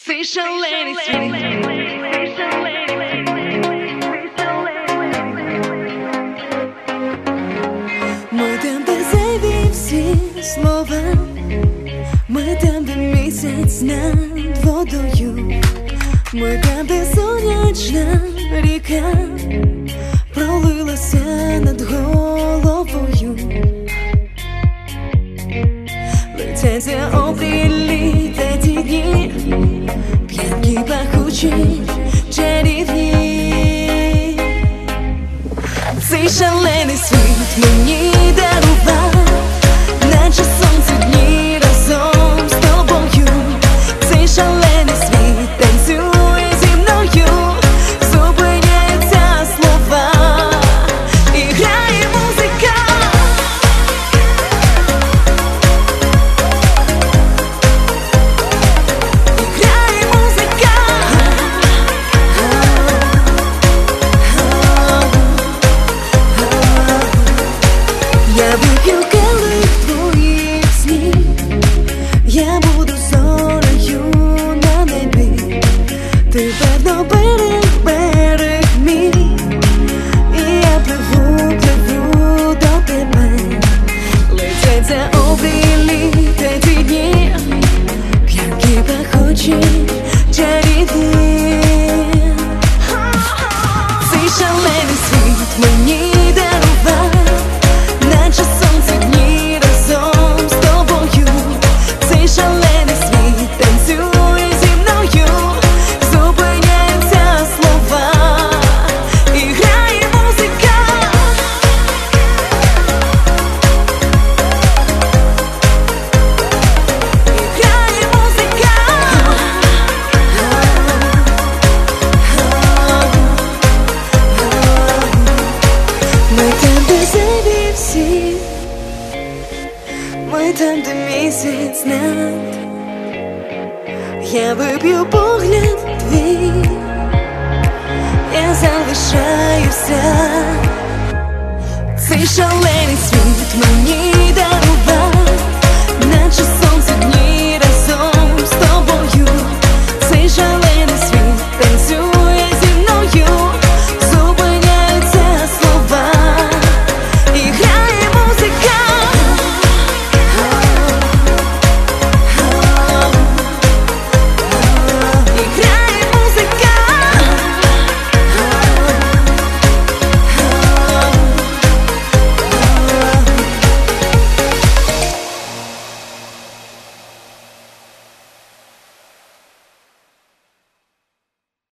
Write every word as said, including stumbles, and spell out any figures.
Цей шалений світ. Ми там, де зайві всі слова, ми там, де місяць над водою, ми там, де сонячна ріка пролилася над головою. Летяться обрілі та ті дні, п'янкі, пахучі, чарівні. Цей шалений світ мені дарував, наче сонце дні разом з тобою. Цей шалений світ танцює зі мною, зупиняються слова і грає музика. І грає музика. Я вип'ю келих твоїх снів, я буду зорею на небі. Ти певно берег, берег мій, і я пливу, пливу до тебе. Летяться обрілі та ті дні, п'янкі, пахучі, чарівні. Цей шалений світ мені дарував, наче сонце дні разом з тобою. Цей шалений світ танцює зі мною, зупиняються слова і грає музика. І грає музика. Ми там, де зайві всі, ми там, де місяць над. Я вип'ю погляд твій, я залишаюся. Цей шалений світ мені